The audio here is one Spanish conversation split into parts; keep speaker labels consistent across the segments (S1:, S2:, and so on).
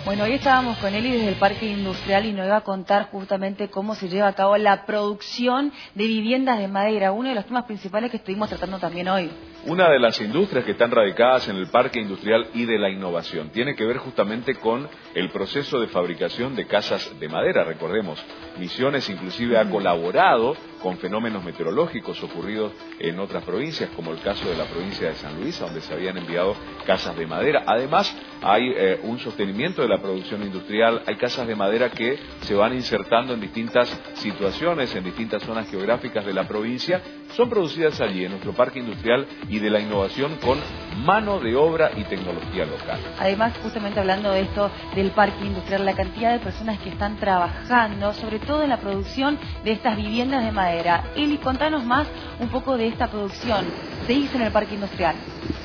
S1: Bueno, hoy estábamos con Eli desde el Parque Industrial y nos iba a contar justamente cómo se lleva a cabo la producción de viviendas de madera, uno de los temas principales que estuvimos tratando también hoy.
S2: Una de las industrias que están radicadas en el Parque Industrial y de la innovación tiene que ver justamente con el proceso de fabricación de casas de madera. Recordemos, Misiones inclusive ha colaborado con fenómenos meteorológicos ocurridos en otras provincias, como el caso de la provincia de San Luis, donde se habían enviado casas de madera. Además, hay un sostenimiento de la producción industrial, hay casas de madera que se van insertando en distintas situaciones, en distintas zonas geográficas de la provincia, son producidas allí en nuestro Parque Industrial y de la innovación con mano de obra y tecnología local.
S1: Además, justamente hablando de esto del Parque Industrial, la cantidad de personas que están trabajando, sobre todo en la producción de estas viviendas de madera. Eli, contanos más un poco de esta producción. ¿Se hizo en el Parque Industrial?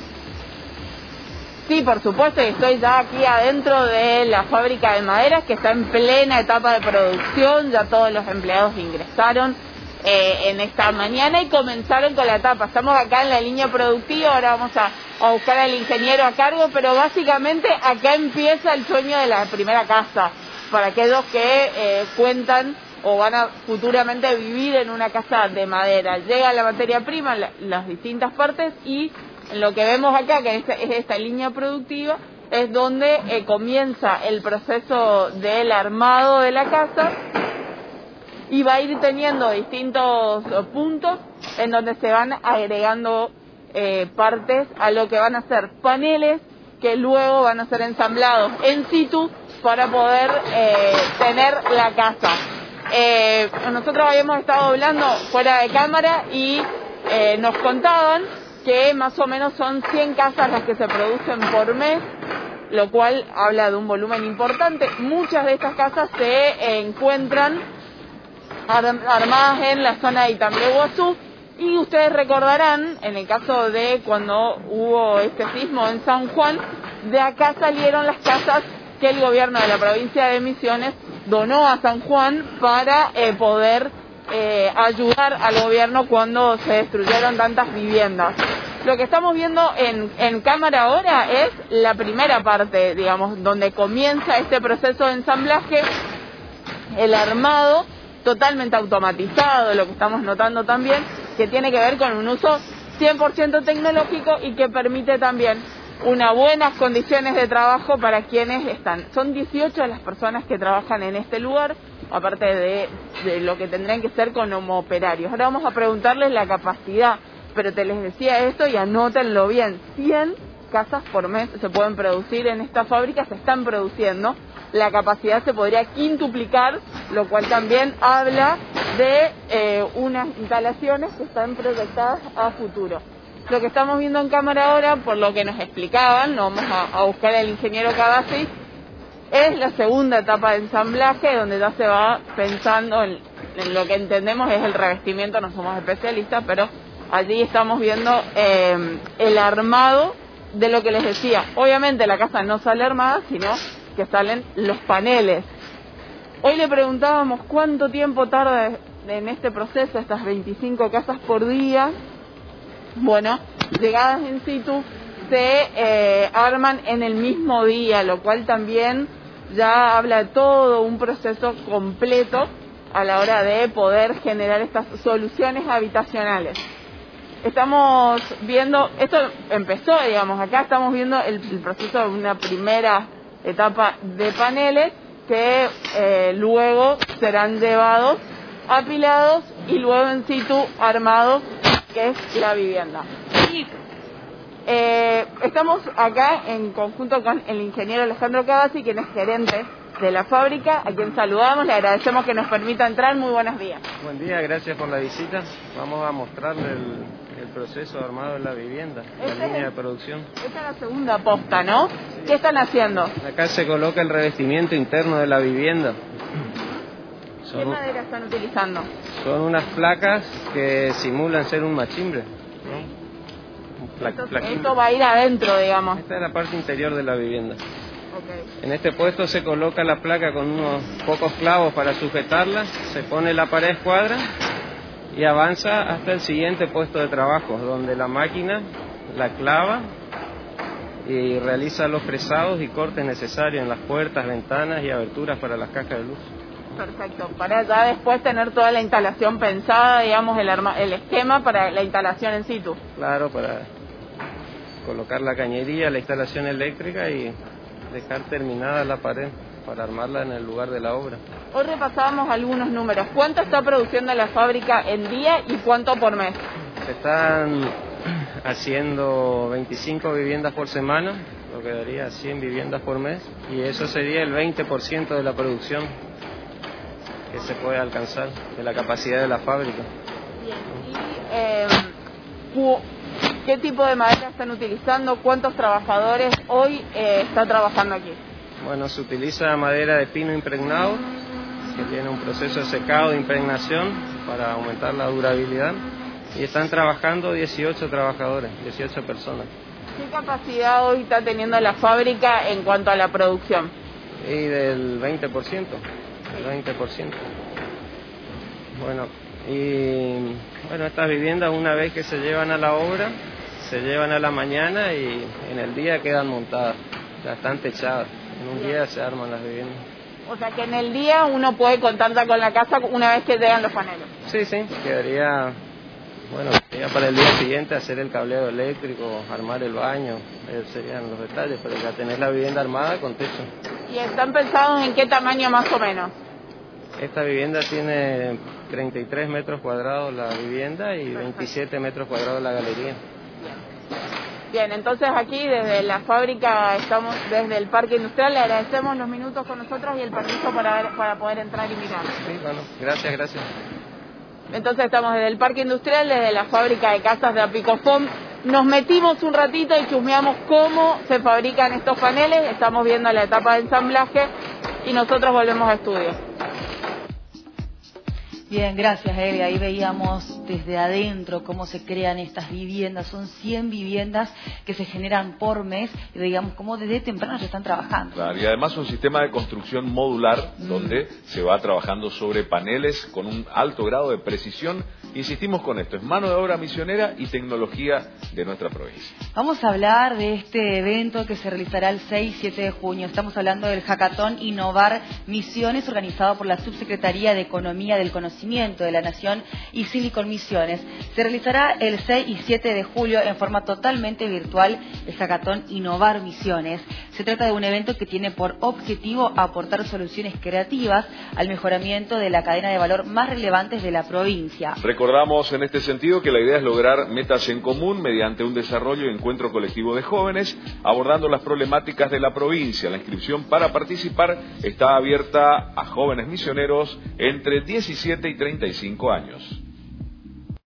S3: Sí, por supuesto, estoy ya aquí adentro de la fábrica de maderas que está en plena etapa de producción, ya todos los empleados ingresaron en esta mañana y comenzaron con la etapa. Estamos acá en la línea productiva, ahora vamos a buscar al ingeniero a cargo, pero básicamente acá empieza el sueño de la primera casa, para aquellos que cuentan o van a futuramente vivir en una casa de madera. Llega la materia prima, las distintas partes, y lo que vemos acá, que es esta línea productiva, es donde comienza el proceso del armado de la casa y va a ir teniendo distintos puntos en donde se van agregando partes a lo que van a ser paneles que luego van a ser ensamblados en situ para poder tener la casa. Nosotros habíamos estado hablando fuera de cámara y nos contaban que más o menos son 100 casas las que se producen por mes, lo cual habla de un volumen importante. Muchas de estas casas se encuentran armadas en la zona de Itambeguazú, y ustedes recordarán, en el caso de cuando hubo este sismo en San Juan, de acá salieron las casas que el gobierno de la provincia de Misiones donó a San Juan para poder ayudar al gobierno cuando se destruyeron tantas viviendas. Lo que estamos viendo en cámara ahora es la primera parte, digamos, donde comienza este proceso de ensamblaje, el armado totalmente automatizado, lo que estamos notando también, que tiene que ver con un uso 100% tecnológico y que permite también unas buenas condiciones de trabajo para quienes están. Son 18 las personas que trabajan en este lugar, aparte de lo que tendrían que ser como operarios. Ahora vamos a preguntarles la capacidad, pero te les decía esto y anótenlo bien, 100 casas por mes se pueden producir en esta fábrica, se están produciendo. La capacidad se podría quintuplicar, lo cual también habla de unas instalaciones que están proyectadas a futuro. Lo que estamos viendo en cámara ahora, por lo que nos explicaban, lo vamos a buscar al ingeniero Cavazzi, es la segunda etapa de ensamblaje, donde ya se va pensando en lo que entendemos es el revestimiento, no somos especialistas, pero allí estamos viendo el armado de lo que les decía. Obviamente la casa no sale armada, sino que salen los paneles. Hoy le preguntábamos cuánto tiempo tarda en este proceso, estas 25 casas por día. Bueno, llegadas en situ se arman en el mismo día, lo cual también ya habla de todo un proceso completo a la hora de poder generar estas soluciones habitacionales. Estamos viendo, esto empezó, digamos, acá estamos viendo el proceso de una primera etapa de paneles que luego serán llevados, apilados y luego en situ armados, que es la vivienda. Y estamos acá en conjunto con el ingeniero Alejandro Cavazzi, quien es gerente de la fábrica, a quien saludamos, le agradecemos que nos permita entrar. Muy buenos días.
S4: Buen día, gracias por la visita. Vamos a mostrarle el proceso armado de la vivienda, la línea de producción.
S3: Esta es la segunda posta, ¿no? Sí. ¿Qué están haciendo?
S4: Acá se coloca el revestimiento interno de la vivienda.
S3: ¿Qué madera están utilizando?
S4: Son unas placas que simulan ser un machimbre, ¿no?
S3: Esto va a ir adentro, digamos.
S4: Esta es la parte interior de la vivienda.
S3: Okay.
S4: En este puesto se coloca la placa con unos pocos clavos para sujetarla, se pone la pared escuadra y avanza hasta el siguiente puesto de trabajo, donde la máquina la clava y realiza los fresados y cortes necesarios en las puertas, ventanas y aberturas para las cajas de luz.
S3: Perfecto, para ya después tener toda la instalación pensada, digamos, el esquema para la instalación en situ.
S4: Claro, para colocar la cañería, la instalación eléctrica y dejar terminada la pared para armarla en el lugar de la obra.
S3: Hoy repasábamos algunos números. ¿Cuánto está produciendo la fábrica en día y cuánto por mes?
S4: Se están haciendo 25 viviendas por semana, lo que daría 100 viviendas por mes, y eso sería el 20% de la producción que se puede alcanzar de la capacidad de la fábrica.
S3: Bien. ¿Y qué tipo de madera están utilizando? ¿Cuántos trabajadores hoy están trabajando aquí?
S4: Bueno, se utiliza madera de pino impregnado, que tiene un proceso de secado de impregnación para aumentar la durabilidad, y están trabajando 18 trabajadores, 18 personas.
S3: ¿Qué capacidad hoy está teniendo la fábrica en cuanto a la producción?
S4: Y del 20%. El 20%. Bueno, estas viviendas, una vez que se llevan a la obra, se llevan a la mañana y en el día quedan montadas, ya están techadas. En un día se arman las viviendas.
S3: O sea que en el día uno puede contar ya con la casa una vez que llegan los paneles.
S4: Sí, quedaría para el día siguiente hacer el cableado eléctrico, armar el baño, serían los detalles, pero ya tener la vivienda armada con techo.
S3: ¿Y están pensados en qué tamaño más o menos?
S4: Esta vivienda tiene 33 metros cuadrados la vivienda y 27 metros cuadrados la galería.
S3: Bien, entonces aquí desde la fábrica, estamos desde el Parque Industrial, le agradecemos los minutos con nosotros y el permiso para poder entrar y mirar.
S4: Sí, bueno, gracias.
S3: Entonces estamos desde el Parque Industrial, desde la fábrica de casas de Apicofom. Nos metimos un ratito y chusmeamos cómo se fabrican estos paneles, estamos viendo la etapa de ensamblaje y nosotros volvemos a estudio.
S1: Bien, gracias, Eve. Ahí veíamos desde adentro cómo se crean estas viviendas. Son 100 viviendas que se generan por mes y digamos cómo desde temprano ya están trabajando.
S2: Claro, y además un sistema de construcción modular donde se va trabajando sobre paneles con un alto grado de precisión. Insistimos con esto, es mano de obra misionera y tecnología de nuestra provincia.
S1: Vamos a hablar de este evento que se realizará el 6 y 7 de junio. Estamos hablando del Hackathon Innovar Misiones, organizado por la Subsecretaría de Economía del Conocimiento de la Nación y Silicon Misiones. Se realizará el 6 y 7 de julio en forma totalmente virtual el Hackathon Innovar Misiones. Se trata de un evento que tiene por objetivo aportar soluciones creativas al mejoramiento de la cadena de valor más relevantes de la provincia.
S2: Recordamos en este sentido que la idea es lograr metas en común mediante un desarrollo y encuentro colectivo de jóvenes, abordando las problemáticas de la provincia. La inscripción para participar está abierta a jóvenes misioneros entre 17 y 35 años.